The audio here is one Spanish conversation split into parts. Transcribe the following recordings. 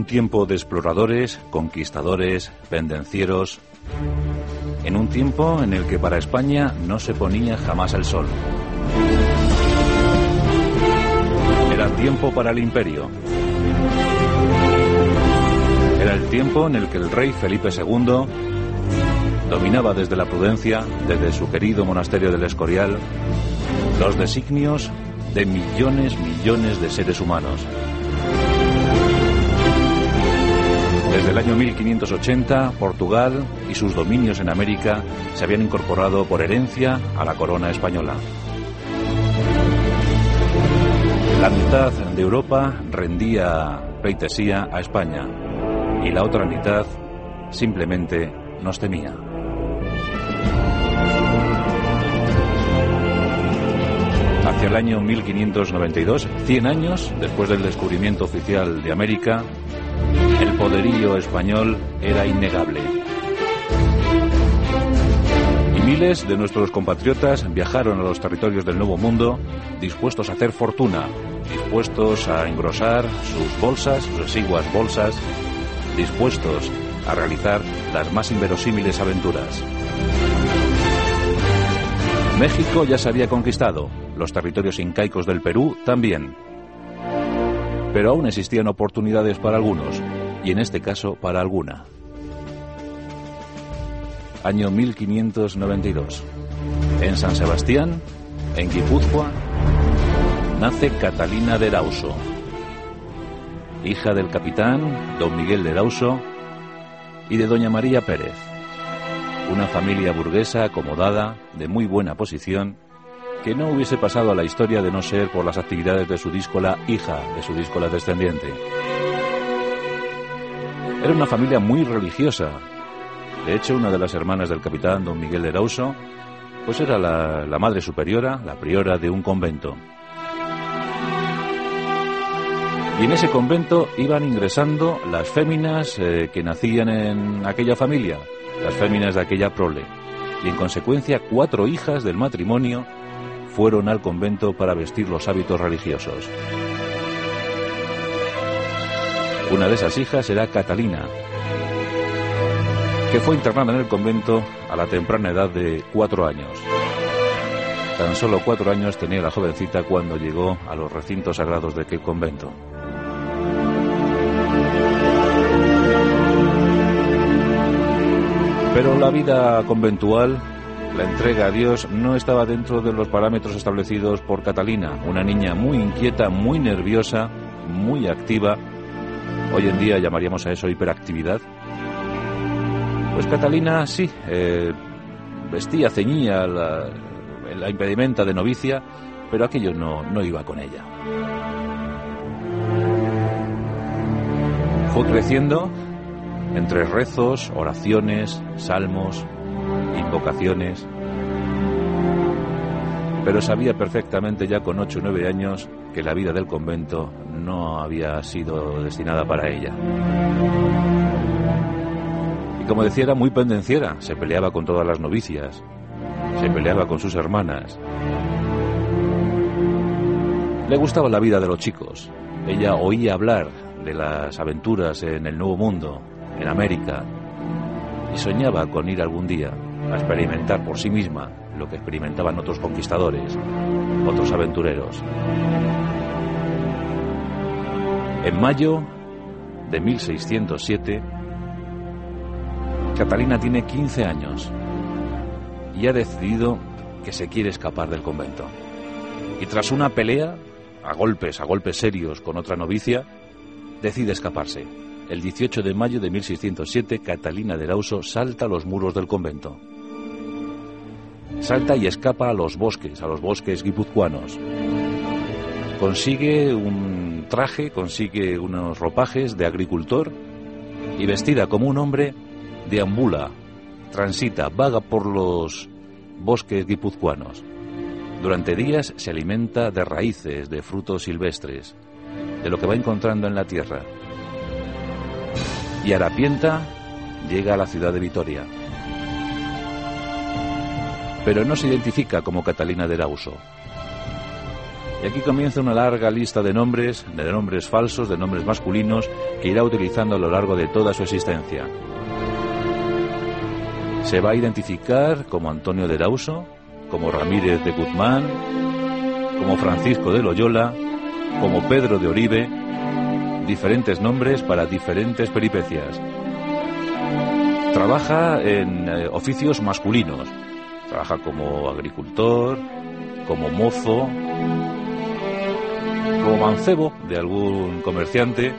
tiempo de exploradores, conquistadores, pendencieros, en un tiempo en el que para España no se ponía jamás el sol. Era tiempo para el imperio. Era el tiempo en el que el rey Felipe II dominaba desde la prudencia, desde su querido monasterio del Escorial, los designios de millones de seres humanos. Desde el año 1580, Portugal y sus dominios en América se habían incorporado por herencia a la corona española. La mitad de Europa rendía pleitesía a España y la otra mitad simplemente nos temía. Hacia el año 1592, 100 años después del descubrimiento oficial de América, el poderío español era innegable. Y miles de nuestros compatriotas viajaron a los territorios del Nuevo Mundo dispuestos a hacer fortuna, dispuestos a engrosar sus bolsas, sus exiguas bolsas, dispuestos a realizar las más inverosímiles aventuras. México ya se había conquistado, los territorios incaicos del Perú también. Pero aún existían oportunidades para algunos, y en este caso para alguna. Año 1592. En San Sebastián, en Guipúzcoa, nace Catalina de Erauso, hija del capitán don Miguel de Erauso y de doña María Pérez. Una familia burguesa acomodada, de muy buena posición, que no hubiese pasado a la historia de no ser por las actividades de su díscola hija, de su díscola descendiente. Era una familia muy religiosa. De hecho, una de las hermanas del capitán don Miguel de Erauso, pues era la madre superiora, la priora de un convento. Y en ese convento iban ingresando las féminas que nacían en aquella familia, las féminas de aquella prole. Y en consecuencia, 4 hijas del matrimonio fueron al convento para vestir los hábitos religiosos. Una de esas hijas era Catalina, que fue internada en el convento a la temprana edad de 4 años. Tan solo 4 años tenía la jovencita cuando llegó a los recintos sagrados de aquel convento. Pero la vida conventual, la entrega a Dios, no estaba dentro de los parámetros establecidos por Catalina, una niña muy inquieta, muy nerviosa, muy activa. Hoy en día llamaríamos a eso hiperactividad. Pues Catalina sí, vestía, ceñía la impedimenta de novicia, pero aquello no iba con ella. Fue creciendo entre rezos, oraciones, salmos, invocaciones, pero sabía perfectamente ya con 8 o 9 años que la vida del convento no había sido destinada para ella. Y como decía, era muy pendenciera, se peleaba con todas las novicias, se peleaba con sus hermanas. Le gustaba la vida de los chicos. Ella oía hablar de las aventuras en el Nuevo Mundo, en América, y soñaba con ir algún día a experimentar por sí misma lo que experimentaban otros conquistadores, otros aventureros. En mayo de 1607, Catalina tiene 15 años y ha decidido que se quiere escapar del convento. Y tras una pelea, a golpes serios con otra novicia, decide escaparse. El 18 de mayo de 1607, Catalina de Erauso salta a los muros del convento. Salta y escapa a los bosques guipuzcoanos. Consigue un traje, consigue unos ropajes de agricultor y, vestida como un hombre, deambula, transita, vaga por los bosques guipuzcoanos. Durante días se alimenta de raíces, de frutos silvestres, de lo que va encontrando en la tierra. Y harapienta llega a la ciudad de Vitoria. Pero no se identifica como Catalina de Erauso. Y aquí comienza una larga lista de nombres falsos, de nombres masculinos, que irá utilizando a lo largo de toda su existencia. Se va a identificar como Antonio de Erauso, como Ramírez de Guzmán, como Francisco de Loyola, como Pedro de Oribe, diferentes nombres para diferentes peripecias. Trabaja en oficios masculinos, trabaja como agricultor, como mozo, como mancebo de algún comerciante,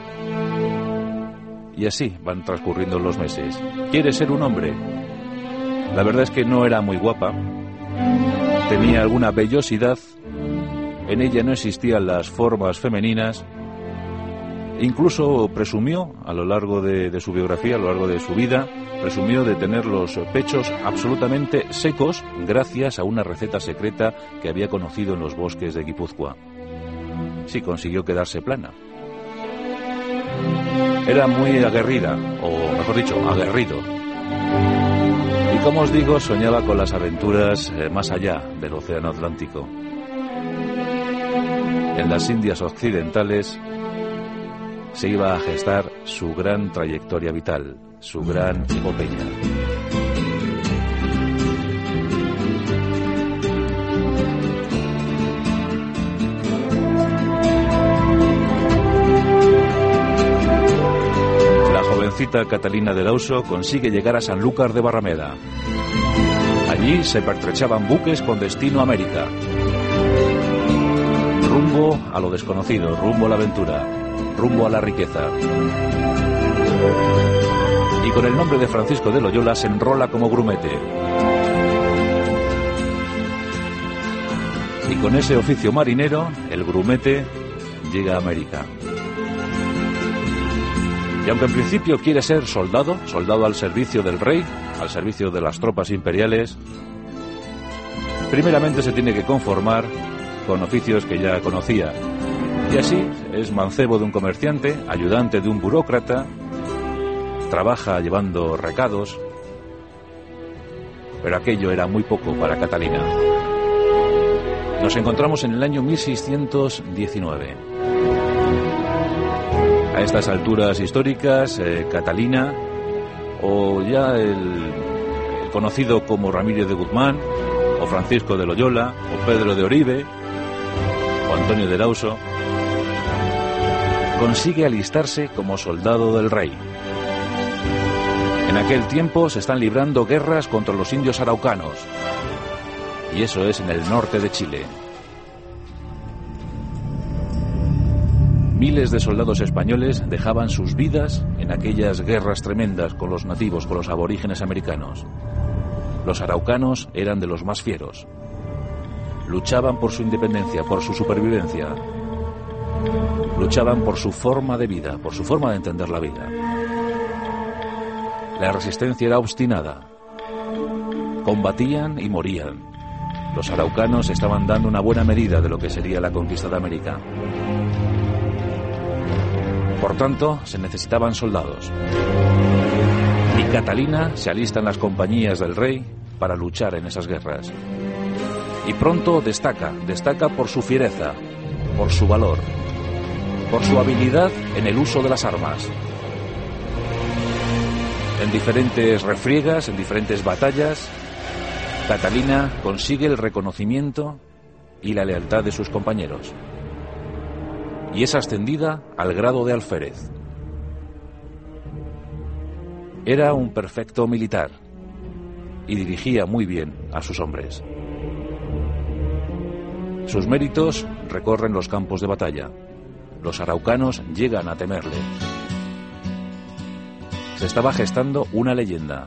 y así van transcurriendo los meses. ¿Quiere ser un hombre? La verdad es que no era muy guapa, tenía alguna vellosidad, en ella no existían las formas femeninas, incluso presumió a lo largo de su biografía, a lo largo de su vida, presumió de tener los pechos absolutamente secos gracias a una receta secreta que había conocido en los bosques de Guipúzcoa. Sí, consiguió quedarse plana. Era muy aguerrida, o mejor dicho, aguerrido. Y como os digo, soñaba con las aventuras más allá del Océano Atlántico. En las Indias Occidentales se iba a gestar su gran trayectoria vital, su gran epopeya. La jovencita Catalina de Erauso consigue llegar a Sanlúcar de Barrameda. Allí se pertrechaban buques con destino a América. Rumbo a lo desconocido, rumbo a la aventura, rumbo a la riqueza. Y con el nombre de Francisco de Loyola se enrola como grumete. Y con ese oficio marinero, el grumete llega a América. Y aunque en principio quiere ser soldado al servicio del rey, al servicio de las tropas imperiales, primeramente se tiene que conformar con oficios que ya conocía. Y así es mancebo de un comerciante, ayudante de un burócrata, trabaja llevando recados, pero aquello era muy poco para Catalina. Nos encontramos en el año 1619. A estas alturas históricas, Catalina, o ya el conocido como Ramírez de Guzmán, o Francisco de Loyola, o Pedro de Oribe, o Antonio de Erauso, consigue alistarse como soldado del rey. En aquel tiempo se están librando guerras contra los indios araucanos, y eso es en el norte de Chile. Miles de soldados españoles dejaban sus vidas en aquellas guerras tremendas con los nativos, con los aborígenes americanos. Los araucanos eran de los más fieros. Luchaban por su independencia, por su supervivencia. Luchaban por su forma de vida, por su forma de entender la vida. La resistencia era obstinada. Combatían y morían. Los araucanos estaban dando una buena medida de lo que sería la conquista de América. Por tanto, se necesitaban soldados. Y Catalina se alista en las compañías del rey para luchar en esas guerras. Y pronto destaca por su fiereza, por su valor, por su habilidad en el uso de las armas. En diferentes refriegas, en diferentes batallas, Catalina consigue el reconocimiento y la lealtad de sus compañeros. Y es ascendida al grado de alférez. Era un perfecto militar y dirigía muy bien a sus hombres. Sus méritos recorren los campos de batalla. Los araucanos llegan a temerle. Se estaba gestando una leyenda.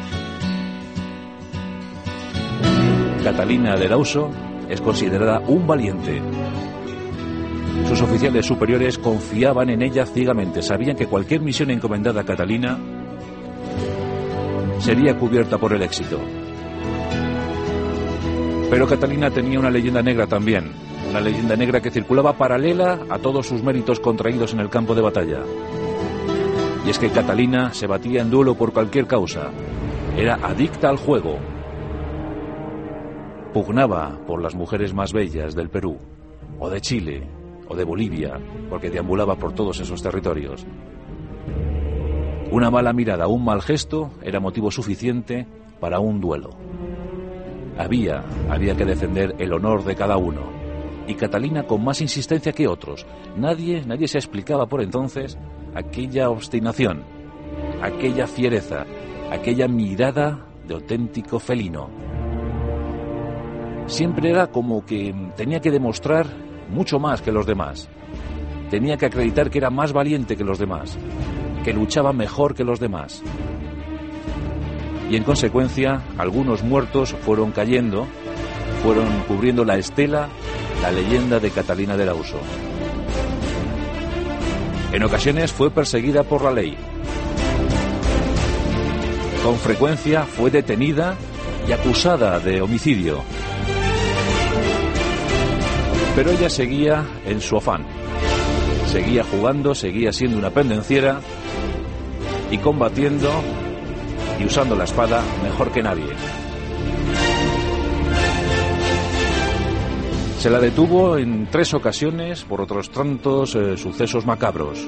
Catalina de Erauso es considerada un valiente. Sus oficiales superiores confiaban en ella ciegamente. Sabían que cualquier misión encomendada a Catalina sería cubierta por el éxito. Pero Catalina tenía una leyenda negra también. Una leyenda negra que circulaba paralela a todos sus méritos contraídos en el campo de batalla. Y es que Catalina se batía en duelo por cualquier causa. Era adicta al juego. Pugnaba por las mujeres más bellas del Perú, o de Chile, o de Bolivia, porque deambulaba por todos esos territorios. Una mala mirada, un mal gesto, era motivo suficiente para un duelo. Había que defender el honor de cada uno. Y Catalina con más insistencia que otros. Nadie se explicaba por entonces aquella obstinación, aquella fiereza, aquella mirada de auténtico felino. Siempre era como que tenía que demostrar mucho más que los demás. Tenía que acreditar que era más valiente que los demás, que luchaba mejor que los demás. Y en consecuencia, algunos muertos fueron cayendo, fueron cubriendo la estela, la leyenda de Catalina de Erauso. En ocasiones fue perseguida por la ley. Con frecuencia fue detenida y acusada de homicidio. Pero ella seguía en su afán. Seguía jugando, seguía siendo una pendenciera y combatiendo y usando la espada mejor que nadie. Se la detuvo en 3 ocasiones por otros tantos sucesos macabros.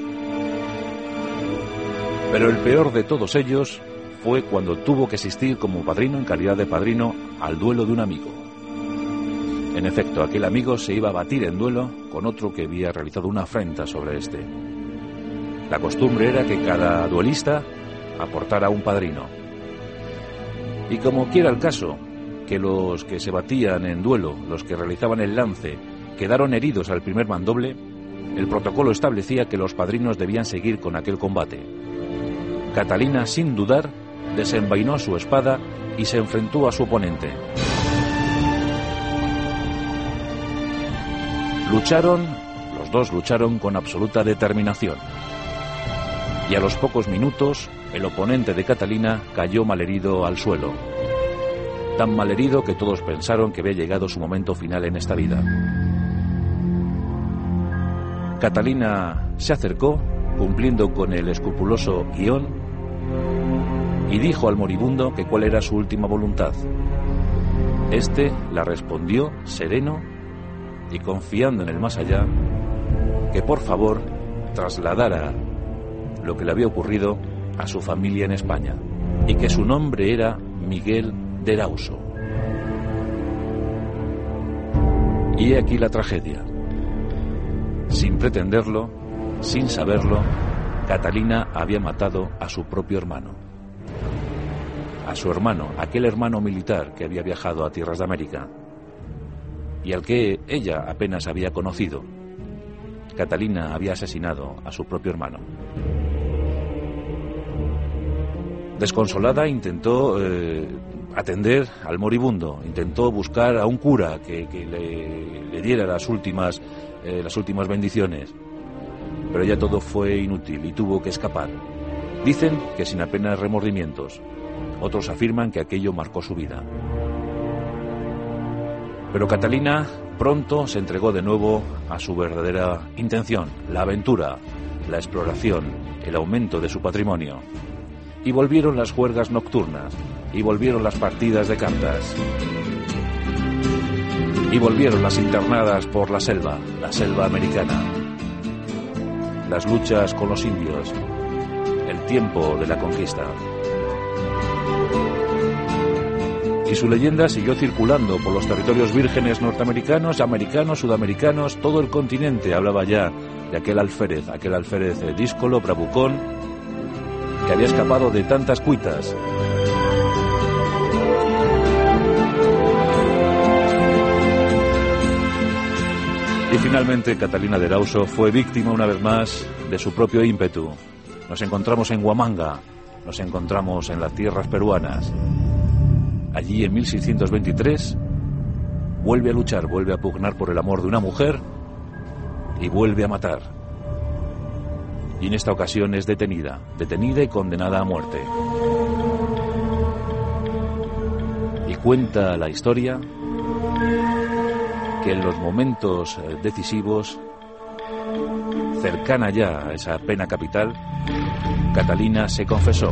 Pero el peor de todos ellos fue cuando tuvo que asistir como padrino, en calidad de padrino, al duelo de un amigo. En efecto, aquel amigo se iba a batir en duelo con otro que había realizado una afrenta sobre este. La costumbre era que cada duelista aportara un padrino. Y como quiera el caso, que los que se batían en duelo, los que realizaban el lance, quedaron heridos al primer mandoble, el protocolo establecía que los padrinos debían seguir con aquel combate. Catalina, sin dudar, desenvainó su espada y se enfrentó a su oponente. Los dos lucharon con absoluta determinación. Y a los pocos minutos, el oponente de Catalina cayó malherido al suelo. Tan malherido que todos pensaron que había llegado su momento final en esta vida. Catalina se acercó, cumpliendo con el escrupuloso guión, y dijo al moribundo que cuál era su última voluntad. Este la respondió sereno y confiando en el más allá, que por favor trasladara lo que le había ocurrido a su familia en España, y que su nombre era Miguel de Erauso. Y he aquí la tragedia. Sin pretenderlo, sin saberlo, Catalina había matado a su propio hermano. A su hermano, aquel hermano militar que había viajado a tierras de América y al que ella apenas había conocido. Catalina había asesinado a su propio hermano. Desconsolada intentó atender al moribundo, intentó buscar a un cura que le diera las últimas bendiciones, pero ya todo fue inútil y tuvo que escapar. Dicen que sin apenas remordimientos, otros afirman que aquello marcó su vida. Pero Catalina pronto se entregó de nuevo a su verdadera intención, la aventura, la exploración, el aumento de su patrimonio. Y volvieron las juergas nocturnas, y volvieron las partidas de cartas, y volvieron las internadas por la selva americana, las luchas con los indios, el tiempo de la conquista. Y su leyenda siguió circulando por los territorios vírgenes norteamericanos, americanos, sudamericanos, todo el continente hablaba ya de aquel alférez díscolo, bravucón, que había escapado de tantas cuitas. Y finalmente Catalina de Erauso fue víctima una vez más de su propio ímpetu. Nos encontramos en Huamanga, nos encontramos en las tierras peruanas. Allí en 1623 vuelve a luchar, vuelve a pugnar por el amor de una mujer y vuelve a matar. Y en esta ocasión es detenida y condenada a muerte. Y cuenta la historia que en los momentos decisivos, cercana ya a esa pena capital, Catalina se confesó.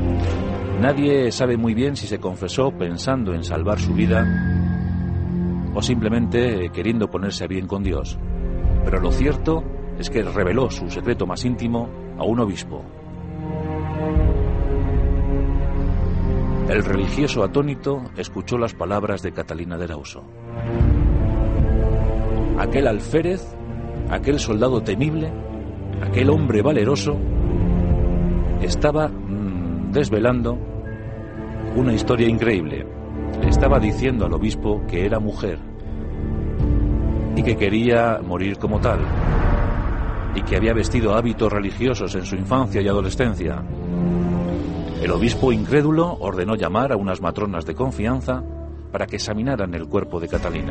Nadie sabe muy bien si se confesó pensando en salvar su vida o simplemente queriendo ponerse a bien con Dios. Pero lo cierto es que reveló su secreto más íntimo a un obispo. El religioso atónito escuchó las palabras de Catalina de Erauso. Aquel alférez, aquel soldado temible, aquel hombre valeroso, estaba desvelando una historia increíble. Le estaba diciendo al obispo que era mujer y que quería morir como tal, y que había vestido hábitos religiosos en su infancia y adolescencia. El obispo, incrédulo, ordenó llamar a unas matronas de confianza para que examinaran el cuerpo de Catalina.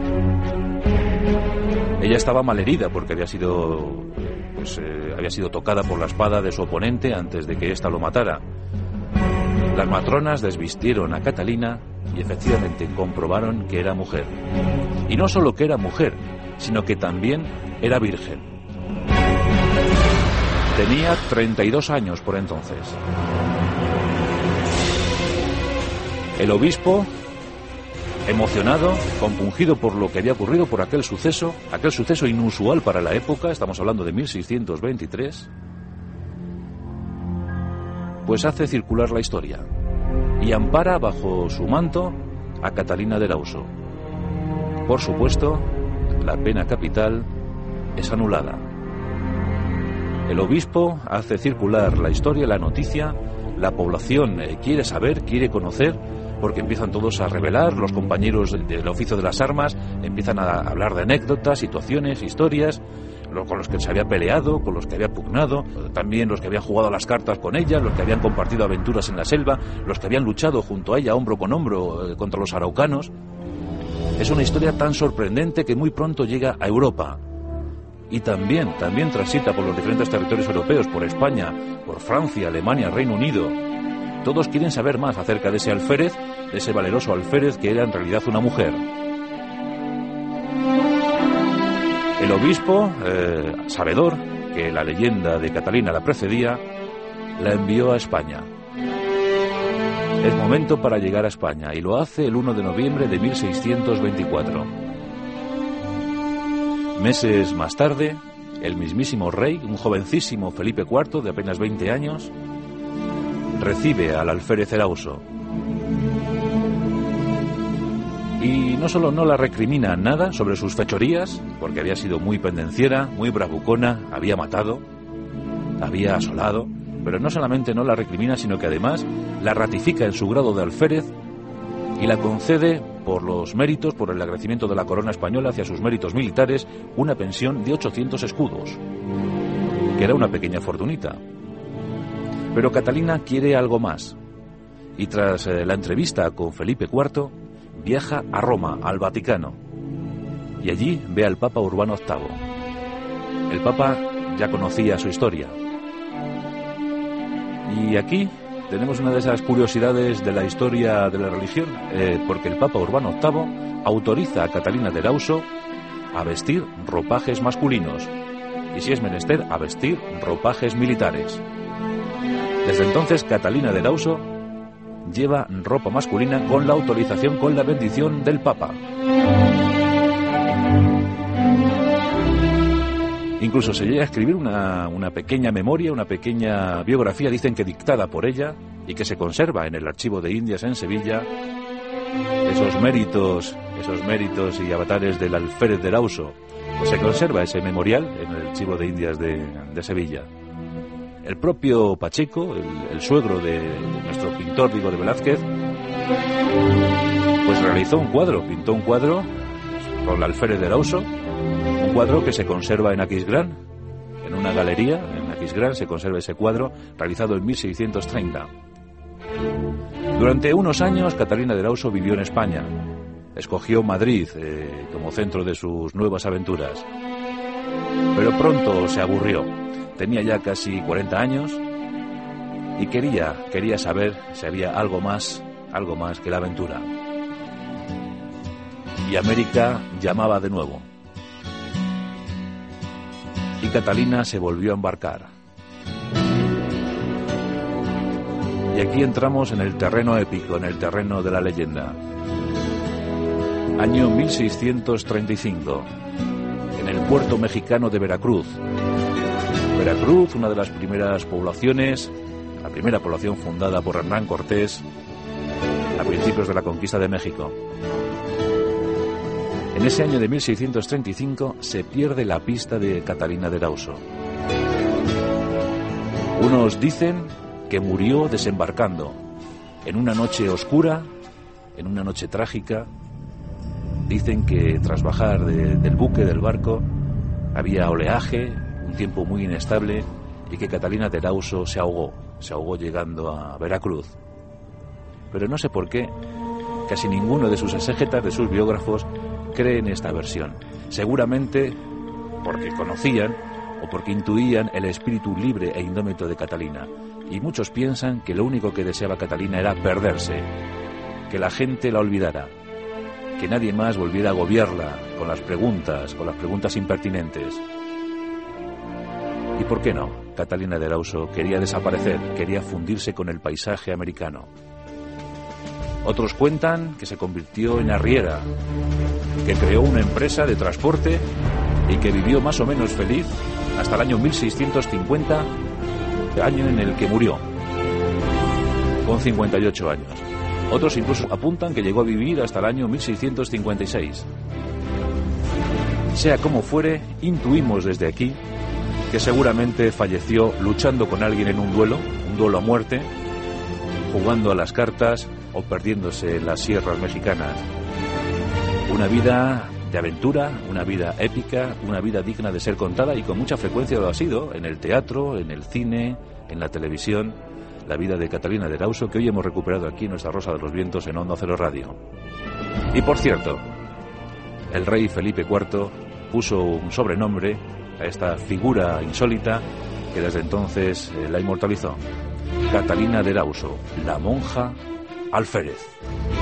Ella estaba malherida porque había sido tocada por la espada de su oponente antes de que ésta lo matara. Las matronas desvistieron a Catalina y efectivamente comprobaron que era mujer. Y no solo que era mujer, sino que también era virgen. Tenía 32 años por entonces. El obispo, emocionado, compungido por lo que había ocurrido, por aquel suceso inusual para la época, estamos hablando de 1623, pues hace circular la historia y ampara bajo su manto a Catalina de Erauso. Por supuesto, la pena capital es anulada. El obispo hace circular la historia, la noticia, la población quiere saber, quiere conocer, porque empiezan todos a revelar, los compañeros del oficio de las armas empiezan a hablar de anécdotas, situaciones, historias, con los que se había peleado, con los que había pugnado, también los que habían jugado a las cartas con ella, los que habían compartido aventuras en la selva, los que habían luchado junto a ella hombro con hombro contra los araucanos. Es una historia tan sorprendente que muy pronto llega a Europa. Y también transita por los diferentes territorios europeos, por España, por Francia, Alemania, Reino Unido. Todos quieren saber más acerca de ese alférez, de ese valeroso alférez que era en realidad una mujer. El obispo, sabedor que la leyenda de Catalina la precedía, la envió a España. Es momento para llegar a España, y lo hace el 1 de noviembre de 1624. Meses más tarde, el mismísimo rey, un jovencísimo Felipe IV de apenas 20 años, recibe al alférez Erauso. Y no solo no la recrimina nada sobre sus fechorías, porque había sido muy pendenciera, muy bravucona, había matado, había asolado, pero no solamente no la recrimina, sino que además la ratifica en su grado de alférez y la concede, por los méritos, por el agradecimiento de la corona española hacia sus méritos militares, una pensión de 800 escudos, que era una pequeña fortunita. Pero Catalina quiere algo más, y tras la entrevista con Felipe IV, viaja a Roma, al Vaticano, y allí ve al Papa Urbano VIII. El Papa ya conocía su historia. Y aquí tenemos una de esas curiosidades de la historia de la religión, porque el Papa Urbano VIII autoriza a Catalina de Erauso a vestir ropajes masculinos, y si es menester, a vestir ropajes militares. Desde entonces, Catalina de Erauso lleva ropa masculina con la autorización, con la bendición del Papa. Incluso se llega a escribir una pequeña memoria, una pequeña biografía, dicen que dictada por ella, y que se conserva en el Archivo de Indias en Sevilla, esos méritos y avatares del alférez de Erauso. Pues se conserva ese memorial en el Archivo de Indias de Sevilla. El propio Pacheco, el suegro de nuestro pintor Diego de Velázquez, pues realizó un cuadro, pintó un cuadro con el alférez de Erauso, un cuadro que se conserva en Aquisgrán, en una galería, en Aquisgrán se conserva ese cuadro, realizado en 1630. Durante unos años, Catalina de Erauso vivió en España. Escogió Madrid como centro de sus nuevas aventuras. Pero pronto se aburrió. Tenía ya casi 40 años y quería saber si había algo más que la aventura. Y América llamaba de nuevo. Y Catalina se volvió a embarcar. Y aquí entramos en el terreno épico, en el terreno de la leyenda. Año 1635, en el puerto mexicano de Veracruz. Veracruz, una de las primeras poblaciones, la primera población fundada por Hernán Cortés a principios de la conquista de México. En ese año de 1635 se pierde la pista de Catalina de Erauso. Unos dicen que murió desembarcando en una noche oscura, en una noche trágica. Dicen que tras bajar del buque, del barco, había oleaje, un tiempo muy inestable, y que Catalina de Erauso se ahogó llegando a Veracruz. Pero no sé por qué, casi ninguno de sus exégetas, de sus biógrafos, cree en esta versión. Seguramente porque conocían o porque intuían el espíritu libre e indómito de Catalina. Y muchos piensan que lo único que deseaba Catalina era perderse, que la gente la olvidara, que nadie más volviera a agobiarla con las preguntas impertinentes. ¿Y por qué no? Catalina de Erauso quería desaparecer, quería fundirse con el paisaje americano. Otros cuentan que se convirtió en arriera, que creó una empresa de transporte y que vivió más o menos feliz hasta el año 1650, año en el que murió, con 58 años. Otros incluso apuntan que llegó a vivir hasta el año 1656. Sea como fuere, intuimos desde aquí que seguramente falleció luchando con alguien en un duelo a muerte, jugando a las cartas o perdiéndose en las sierras mexicanas. Una vida de aventura, una vida épica, una vida digna de ser contada, y con mucha frecuencia lo ha sido en el teatro, en el cine, en la televisión, la vida de Catalina de Erauso, que hoy hemos recuperado aquí en nuestra Rosa de los Vientos en Onda Cero Radio. Y por cierto, el rey Felipe IV puso un sobrenombre a esta figura insólita que desde entonces la inmortalizó: Catalina de Erauso, la monja alférez.